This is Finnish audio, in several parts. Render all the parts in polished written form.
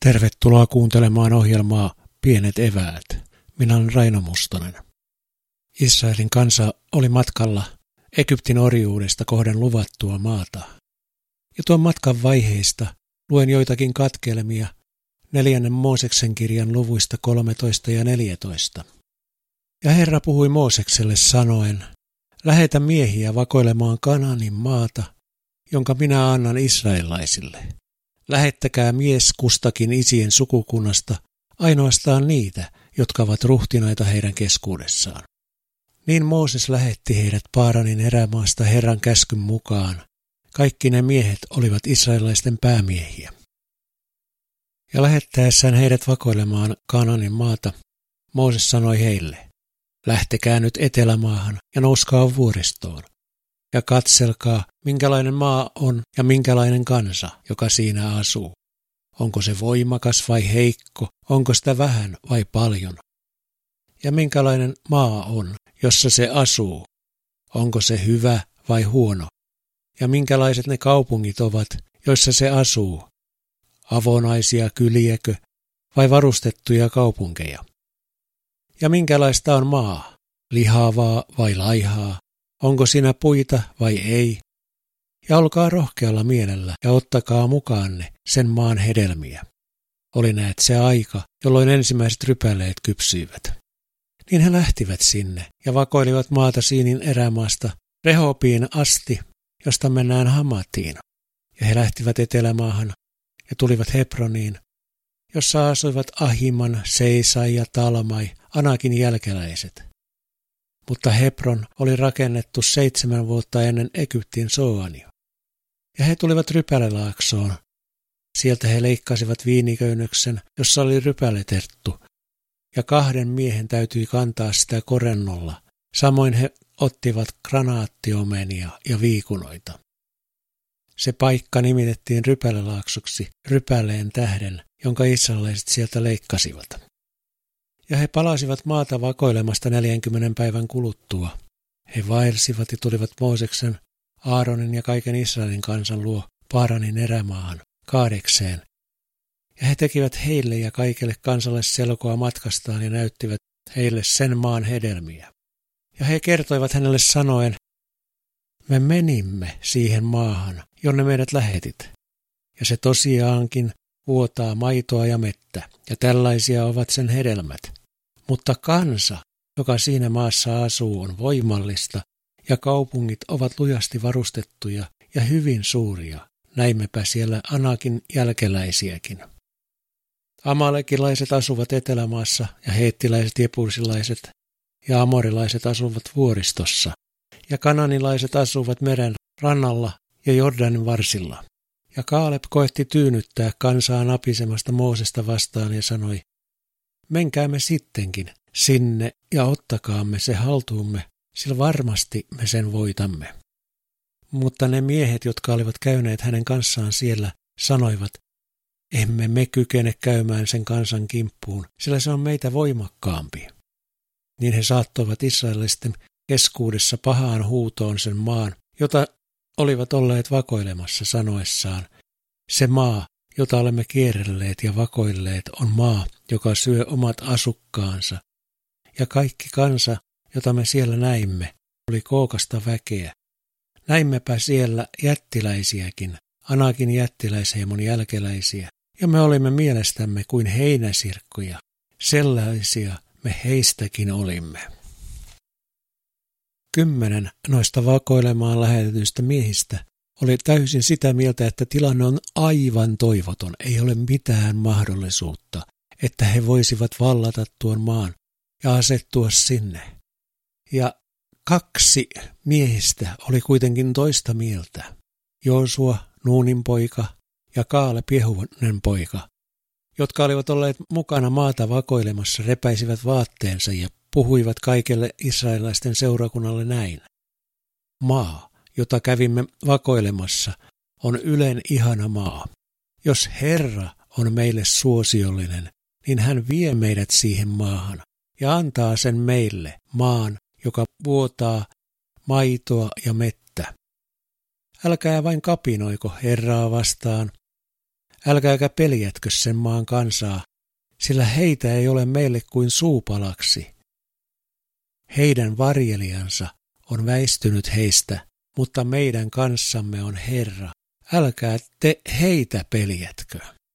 Tervetuloa kuuntelemaan ohjelmaa Pienet eväät. Minä olen Raino Mustonen. Israelin kansa oli matkalla Egyptin orjuudesta kohden luvattua maata. Ja tuon matkan vaiheista luen joitakin katkelmia 4. Mooseksen kirjan luvuista 13 ja 14. Ja Herra puhui Moosekselle sanoen, lähetä miehiä vakoilemaan Kanaanin maata, jonka minä annan israelaisille. Lähettäkää mies kustakin isien sukukunnasta, ainoastaan niitä, jotka ovat ruhtinaita heidän keskuudessaan. Niin Mooses lähetti heidät Paaranin erämaasta Herran käskyn mukaan. Kaikki ne miehet olivat israelaisten päämiehiä. Ja lähettäessään heidät vakoilemaan Kanaanin maata, Mooses sanoi heille, lähtekää nyt etelämaahan ja nouskaa vuoristoon. Ja katselkaa, minkälainen maa on ja minkälainen kansa, joka siinä asuu. Onko se voimakas vai heikko, onko sitä vähän vai paljon? Ja minkälainen maa on, jossa se asuu? Onko se hyvä vai huono? Ja minkälaiset ne kaupungit ovat, joissa se asuu? Avonaisia kyliäkö vai varustettuja kaupunkeja? Ja minkälaista on maa? Lihavaa vai laihaa? Onko siinä puita vai ei? Ja olkaa rohkealla mielellä ja ottakaa mukaanne sen maan hedelmiä. Oli näet se aika, jolloin ensimmäiset rypäleet kypsyivät. Niin he lähtivät sinne ja vakoilivat maata Siinin erämaasta Rehobiin asti, josta mennään Hamatiin. Ja he lähtivät etelämaahan ja tulivat Hebroniin, jossa asuivat Ahiman, Seisai ja Talmai, Anakin jälkeläiset. Mutta Hebron oli rakennettu 7 vuotta ennen Egyptin Soania. Ja he tulivat Rypälelaaksoon. Sieltä he leikkasivat viiniköynnöksen, jossa oli rypäleterttu, ja 2 miehen täytyi kantaa sitä korennolla. Samoin he ottivat granaattiomenia ja viikunoita. Se paikka nimitettiin Rypälelaaksoksi Rypäleen tähden, jonka israelaiset sieltä leikkasivat. Ja he palasivat maata vakoilemasta 40 päivän kuluttua. He vaelsivat ja tulivat Mooseksen, Aaronin ja kaiken Israelin kansan luo Paaranin erämaahan, Kaadekseen. Ja he tekivät heille ja kaikelle kansalle selkoa matkastaan ja näyttivät heille sen maan hedelmiä. Ja he kertoivat hänelle sanoen, me menimme siihen maahan, jonne meidät lähetit. Ja se tosiaankin vuotaa maitoa ja mettä, ja tällaisia ovat sen hedelmät. Mutta kansa, joka siinä maassa asuu, on voimallista, ja kaupungit ovat lujasti varustettuja ja hyvin suuria. Näimmepä siellä Anakin jälkeläisiäkin. Amalekilaiset asuvat etelämaassa, ja heettiläiset, jebusilaiset ja amorilaiset asuvat vuoristossa, ja kananilaiset asuvat meren rannalla ja Jordanin varsilla. Ja Kaaleb koetti tyynnyttää kansaa napisemasta Moosesta vastaan ja sanoi, menkäämme sittenkin sinne ja ottakaamme se haltuumme, sillä varmasti me sen voitamme. Mutta ne miehet, jotka olivat käyneet hänen kanssaan siellä, sanoivat, emme me kykene käymään sen kansan kimppuun, sillä se on meitä voimakkaampi. Niin he saattoivat israelisten keskuudessa pahaan huutoon sen maan, jota olivat olleet vakoilemassa sanoessaan, se maa, jota olemme kierrelleet ja vakoilleet, on maa, joka syö omat asukkaansa. Ja kaikki kansa, jota me siellä näimme, oli kookasta väkeä. Näimmepä siellä jättiläisiäkin, Anakin jättiläisheimon jälkeläisiä, ja me olimme mielestämme kuin heinäsirkkoja. Sellaisia me heistäkin olimme. 10 noista vakoilemaan lähetetyistä miehistä oli täysin sitä mieltä, että tilanne on aivan toivoton, ei ole mitään mahdollisuutta, että he voisivat vallata tuon maan ja asettua sinne. Ja 2 miehistä oli kuitenkin toista mieltä, Joosua, Nuunin poika ja Kaaleb, Jehunen poika, jotka olivat olleet mukana maata vakoilemassa, repäisivät vaatteensa ja puhuivat kaikelle israelaisten seurakunnalle näin. Maa, jota kävimme vakoilemassa, on ylen ihana maa. Jos Herra on meille suosiollinen, niin hän vie meidät siihen maahan ja antaa sen meille, maan, joka vuotaa maitoa ja mettä. Älkää vain kapinoiko Herraa vastaan, älkääkä peljätkö sen maan kansaa, sillä heitä ei ole meille kuin suupalaksi. Heidän varjelijansa on väistynyt heistä, mutta meidän kanssamme on Herra. Älkää te heitä peljätkö.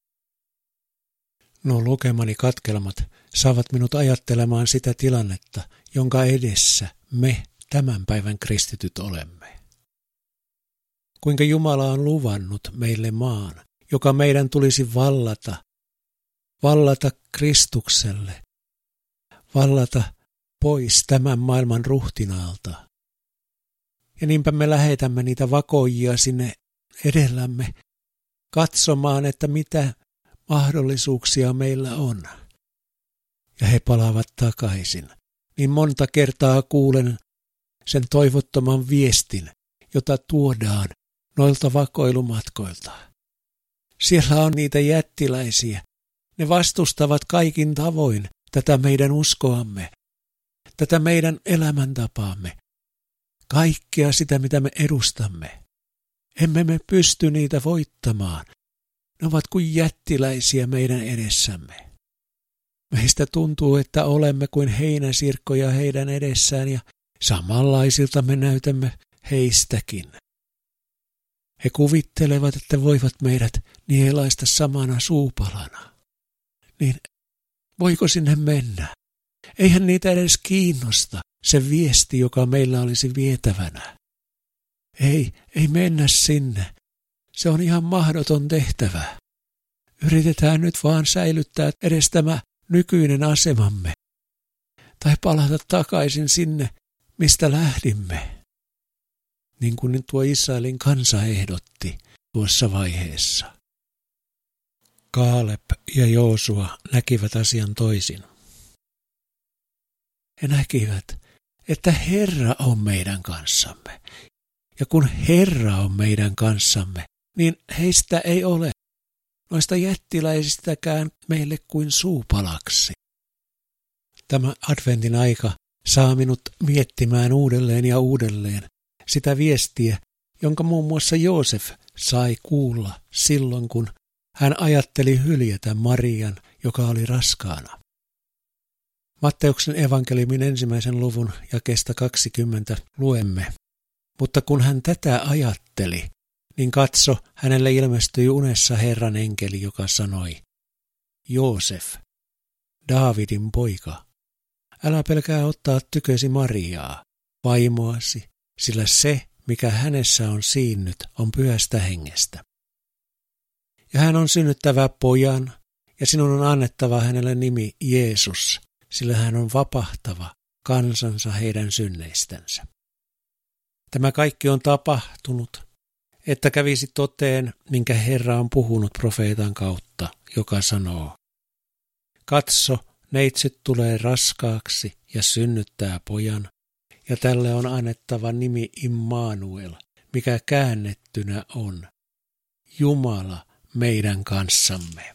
Nuo lukemani katkelmat saavat minut ajattelemaan sitä tilannetta, jonka edessä me tämän päivän kristityt olemme. Kuinka Jumala on luvannut meille maan, joka meidän tulisi vallata Kristukselle, vallata pois tämän maailman ruhtinaalta. Ja niinpä me lähetämme niitä vakoijia sinne edellämme katsomaan, että mitä mahdollisuuksia meillä on. Ja he palaavat takaisin. Niin monta kertaa kuulen sen toivottoman viestin, jota tuodaan noilta vakoilumatkoilta. Siellä on niitä jättiläisiä. Ne vastustavat kaikin tavoin tätä meidän uskoamme, tätä meidän elämäntapaamme, kaikkea sitä, mitä me edustamme. Emme me pysty niitä voittamaan. Ne ovat kuin jättiläisiä meidän edessämme. Meistä tuntuu, että olemme kuin heinäsirkkoja heidän edessään ja samanlaisilta me näytämme heistäkin. He kuvittelevat, että voivat meidät nielaista samana suupalana. Niin voiko sinne mennä? Eihän niitä edes kiinnosta se viesti, joka meillä olisi vietävänä. Ei mennä sinne. Se on ihan mahdoton tehtävä. Yritetään nyt vaan säilyttää edes tämä nykyinen asemamme. Tai palata takaisin sinne, mistä lähdimme. Niin kuin tuo Israelin kansa ehdotti tuossa vaiheessa. Kaaleb ja Joosua näkivät asian toisin. He näkivät, että Herra on meidän kanssamme. Ja kun Herra on meidän kanssamme, niin heistä ei ole noista jättiläisistäkään meille kuin suupalaksi. Tämä adventin aika saa minut miettimään uudelleen ja uudelleen sitä viestiä, jonka muun muassa Joosef sai kuulla silloin, kun hän ajatteli hyljätä Marian, joka oli raskaana. Matteuksen evankeliumin 1. luvun jakeesta 20 luemme. Mutta kun hän tätä ajatteli, niin katso, hänelle ilmestyi unessa Herran enkeli, joka sanoi, Joosef, Daavidin poika, älä pelkää ottaa tykösi Mariaa, vaimoasi, sillä se, mikä hänessä on siinnyt, on pyhästä hengestä. Ja hän on synnyttävä pojan, ja sinun on annettava hänelle nimi Jeesus, sillä hän on vapahtava kansansa heidän synneistänsä. Tämä kaikki on tapahtunut, että kävisi toteen, minkä Herra on puhunut profeetan kautta, joka sanoo, katso, neitsyt tulee raskaaksi ja synnyttää pojan, ja tälle on annettava nimi Immanuel, mikä käännettynä on Jumala meidän kanssamme.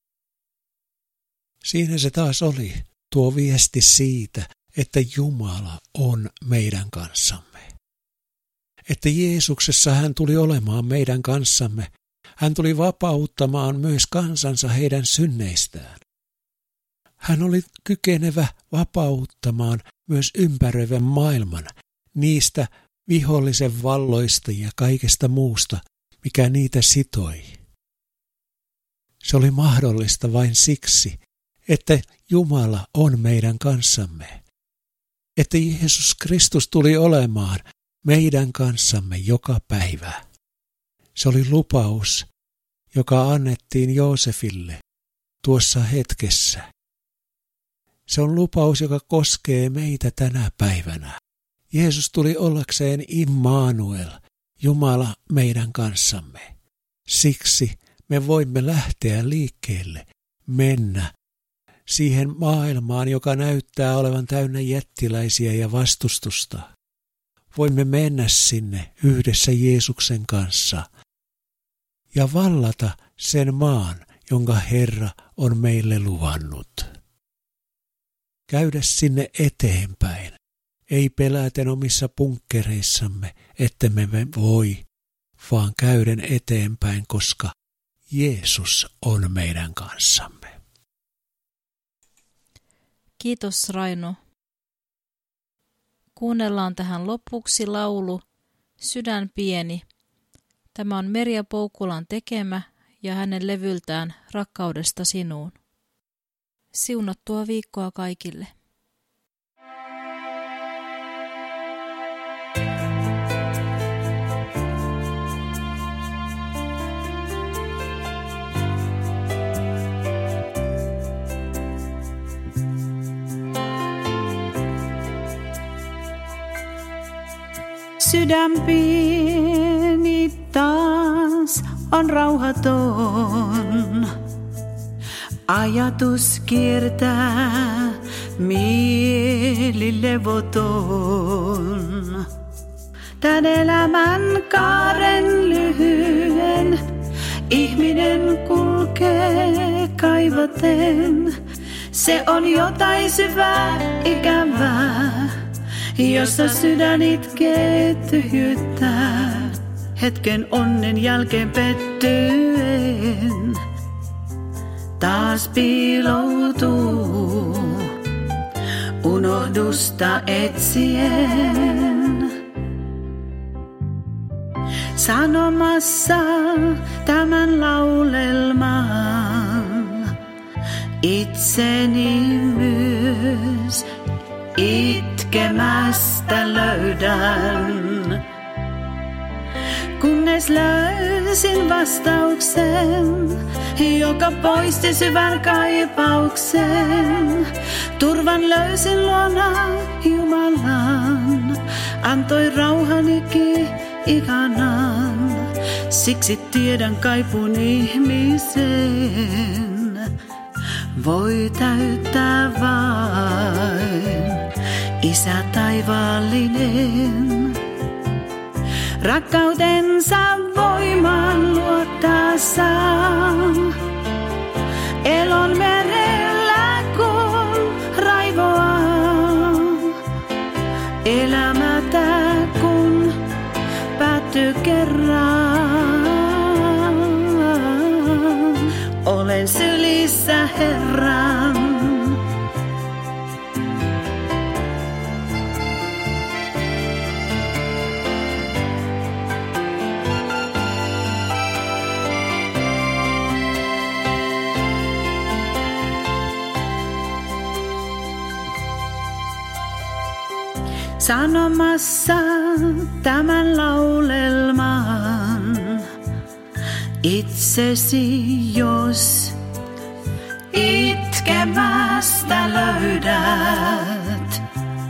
Siinä se taas oli, tuo viesti siitä, että Jumala on meidän kanssamme. Että Jeesuksessa hän tuli olemaan meidän kanssamme. Hän tuli vapauttamaan myös kansansa heidän synneistään. Hän oli kykenevä vapauttamaan myös ympäröivän maailman niistä vihollisen valloista ja kaikesta muusta, mikä niitä sitoi. Se oli mahdollista vain siksi, että Jumala on meidän kanssamme. Että Jeesus Kristus tuli olemaan meidän kanssamme joka päivä. Se oli lupaus, joka annettiin Joosefille tuossa hetkessä. Se on lupaus, joka koskee meitä tänä päivänä. Jeesus tuli ollakseen Immanuel, Jumala meidän kanssamme. Siksi me voimme lähteä liikkeelle, mennä siihen maailmaan, joka näyttää olevan täynnä jättiläisiä ja vastustusta. Voimme mennä sinne yhdessä Jeesuksen kanssa ja vallata sen maan, jonka Herra on meille luvannut. Käydä sinne eteenpäin, ei peläten omissa punkkereissamme, ettemme me voi, vaan käyden eteenpäin, koska Jeesus on meidän kanssamme. Kiitos Raino. Kuunnellaan tähän lopuksi laulu Sydän pieni. Tämä on Merja Poukkulan tekemä ja hänen levyltään Rakkaudesta sinuun. Siunattua viikkoa kaikille. Sydän pieni taas on rauhaton. Ajatus kiertää mieli levoton. Tän elämän kaaren lyhyen ihminen kulkee kaivaten. Se on jotain syvää ikävää, jossa sydän itkee tyhjyttää, hetken onnen jälkeen pettyen. Taas piiloutuu unohdusta etsien. Sanomassa tämän laulelman itseni myös itkemästä löydän. Kunnes löysin vastauksen, joka poisti syvän kaipauksen. Turvan löysin luona Jumalan, antoi rauhanikin ihanan. Siksi tiedän kaipun ihmisen voi täyttää vain Isä taivaallinen. Rakkautensa voimaan luottaa saa. Elon merellä kun raivoaa. Elämä tää kun päättyy kerran. Olen sylissä Herran. Sanomassa tämän laulelman itsesi, jos itkemästä löydät.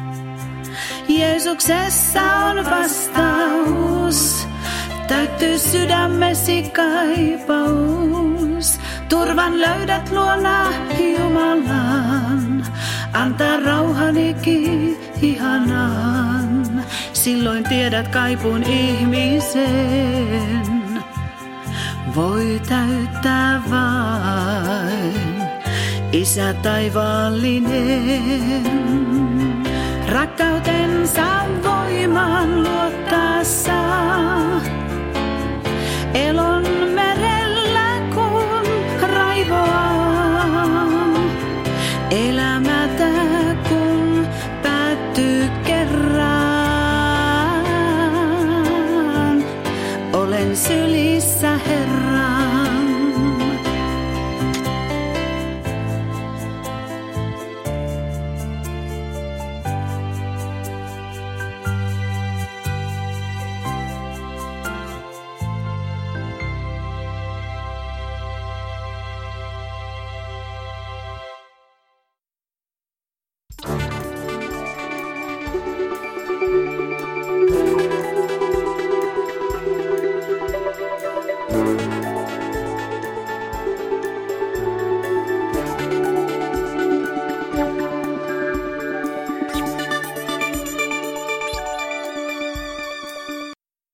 Jeesuksessa on vastaus, täyttyy sydämesi kaipaus. Turvan löydät luona Jumalan, antaa rauhanikin ihanan. Silloin tiedät kaipun ihmisen voi täyttää vain Isä taivaallinen. Rakkautensa voimaan luottaa saa.